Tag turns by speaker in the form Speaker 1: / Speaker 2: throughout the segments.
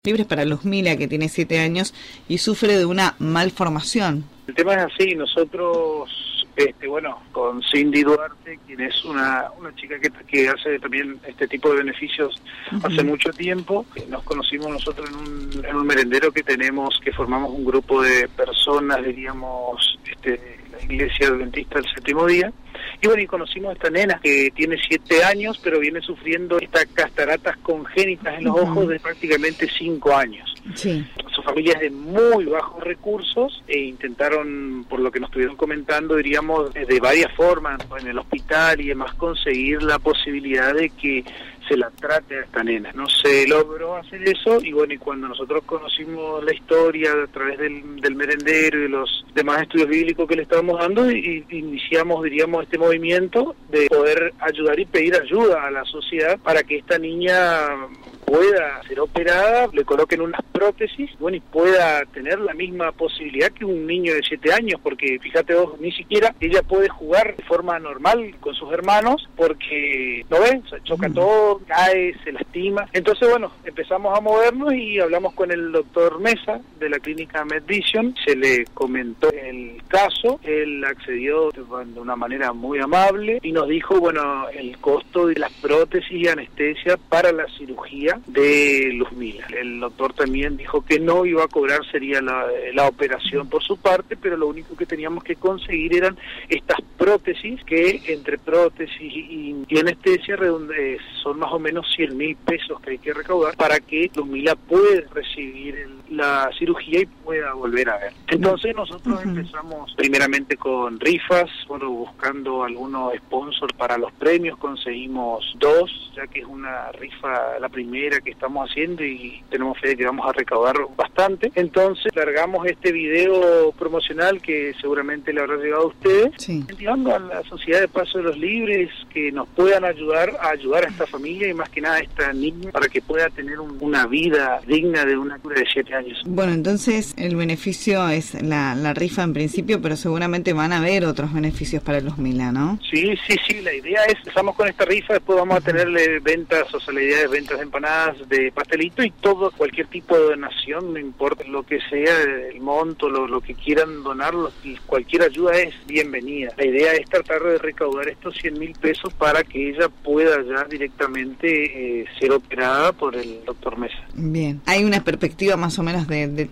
Speaker 1: Libres para Luzmila, que tiene 7 años y sufre de una malformación.
Speaker 2: El tema es así, nosotros, con Cindy Duarte, quien es una chica que hace también este tipo de beneficios hace mucho tiempo, nos conocimos nosotros en un merendero que tenemos, que formamos un grupo de personas, diríamos, la Iglesia Adventista del Séptimo Día. Y conocimos a esta nena que tiene 7 años, pero viene sufriendo estas cataratas congénitas en los ojos de prácticamente 5 años.
Speaker 1: Sí.
Speaker 2: Su familia es de muy bajos recursos e intentaron, por lo que nos estuvieron comentando, diríamos, de varias formas, en el hospital y demás, conseguir la posibilidad de que se la trate a esta nena. No se logró hacer eso y cuando nosotros conocimos la historia a través del merendero y de los demás estudios bíblicos que le estábamos dando, iniciamos, diríamos, este movimiento de poder ayudar y pedir ayuda a la sociedad para que esta niña pueda ser operada, le coloquen unas prótesis, y pueda tener la misma posibilidad que un niño de 7 años, porque fíjate vos, ni siquiera ella puede jugar de forma normal con sus hermanos, porque, ¿no ves? Se choca todo, cae, se lastima. Entonces, empezamos a movernos y hablamos con el doctor Mesa de la clínica MedVision, se le comentó el caso, él accedió de una manera muy amable y nos dijo, el costo de las prótesis y anestesia para la cirugía de Luzmila. El doctor también dijo que no iba a cobrar, sería la operación por su parte, pero lo único que teníamos que conseguir eran estas prótesis, que entre prótesis y anestesia son más o menos 100.000 pesos que hay que recaudar para que Luzmila pueda recibir la cirugía y pueda volver a ver. Entonces nosotros empezamos primeramente con rifas, buscando algunos sponsors para los premios, conseguimos 2, ya que es una rifa la primera que estamos haciendo y tenemos fe de que vamos a recaudar bastante. Entonces largamos este video promocional que seguramente le habrá llegado a ustedes, incentivando a la Sociedad de Paso de los Libres que nos puedan ayudar a esta familia y más que nada a esta niña para que pueda tener una vida digna de una cura de 7 años.
Speaker 1: Bueno, entonces el beneficio es la rifa en principio, pero seguramente van a haber otros beneficios para Luzmila, ¿no? Sí,
Speaker 2: la idea es, empezamos con esta rifa, después vamos a tenerle ventas, la idea es ventas de empanadas, de pastelito y todo, cualquier tipo de donación, no importa lo que sea, el monto, lo que quieran donar, cualquier ayuda es bienvenida. La idea es tratar de recaudar estos 100.000 pesos para que ella pueda ya directamente ser operada por el doctor Mesa.
Speaker 1: Bien, ¿hay una perspectiva más o menos de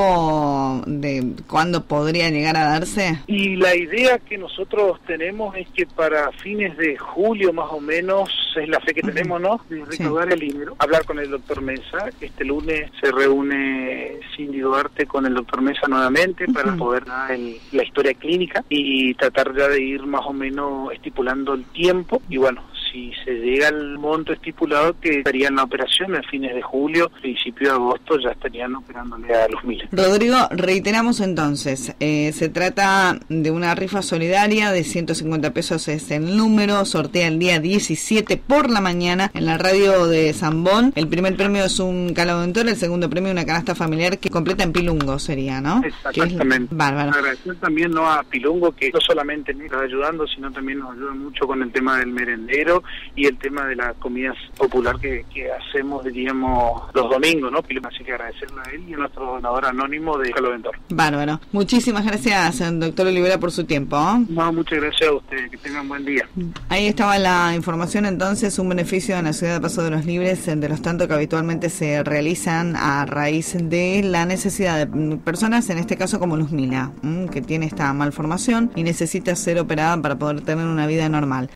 Speaker 1: tiempo de cuándo podría llegar a darse?
Speaker 2: Y la idea que nosotros tenemos es que para fines de julio más o menos, es la fe que tenemos, ¿no?, de recaudar el dinero, hablar con el doctor Mesa. Este lunes se reúne Cindy Duarte con el doctor Mesa nuevamente para poder dar la historia clínica y tratar ya de ir más o menos estipulando el tiempo y si se llega al monto estipulado, que estarían la operación a fines de julio, principio de agosto, ya estarían operándole a Luzmila.
Speaker 1: Rodrigo, reiteramos entonces, se trata de una rifa solidaria de 150 pesos, es el número, sortea el día 17 por la mañana en la radio de Zambón. El primer premio es un calaventor, el segundo premio una canasta familiar que completa en Pilungo sería, ¿no?
Speaker 2: Exactamente.
Speaker 1: Bárbaro.
Speaker 2: Agradecer también a Pilungo, que no solamente nos está ayudando, sino también nos ayuda mucho con el tema del merendero y el tema de la comida popular que hacemos, diríamos, los domingos, ¿no? Así que agradecerle a él y a nuestro donador anónimo de Calaventor.
Speaker 1: Bárbaro. Muchísimas gracias, doctor Olivera, por su tiempo.
Speaker 2: No, muchas gracias a ustedes. Que tengan buen día.
Speaker 1: Ahí estaba la información entonces, un beneficio en la Ciudad de Paso de los Libres, de los tantos que habitualmente se realizan a raíz de la necesidad de personas, en este caso como Luzmila, que tiene esta malformación y necesita ser operada para poder tener una vida normal.